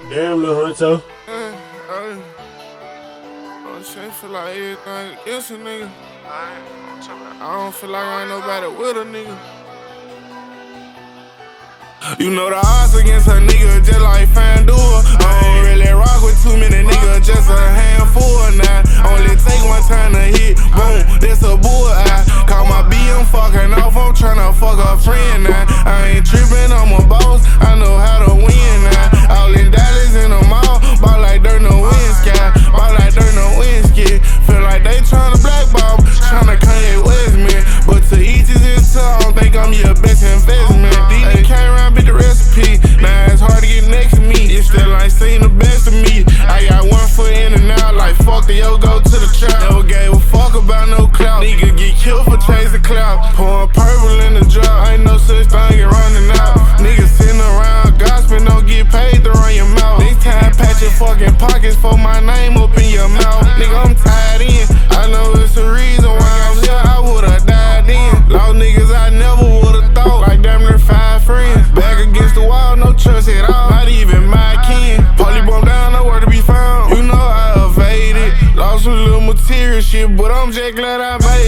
Damn, Lil Hunto. Shit feel like everything against a nigga. I don't feel like I ain't nobody with a nigga. You know the odds against a nigga just like FanDuel. I don't really rock with too many niggas, just a handful now. Only take one time to hit, boom, that's a bullseye. Call my BM fucking off, I'm tryna fuck a friend now. I ain't trippin', I'm a boss, I know how to win now. All in Dallas in the mall, ball like dirt in the wind sky. Ball like dirt in the wind sky. Feel like they tryna blackball, tryna Kanye West me. But to each his own, I don't think I'm your best investment. These came around, bit the recipe. Now it's hard to get next to me. You still ain't seen the best of me. I got 1 foot in and out, like fuck the yo, go to the trap. Never gave a fuck about no clout. Nigga get killed for chasing clout. Pouring purple in the drop, ain't no such thing as running out. Niggas sitting around gossiping, don't get paid to run your mouth. Next time, patch your fucking pockets for my name up in your mouth. Nigga, I'm tied in. I know it's the reason why I'm here. I would've died in. Lost niggas I never would've thought. Like damn near 5 friends. Back against the wall, no trust at all. Not even my kin. Polly bumped down, nowhere to be found. You know I evaded. Lost some little material shit, but I'm just glad I made it.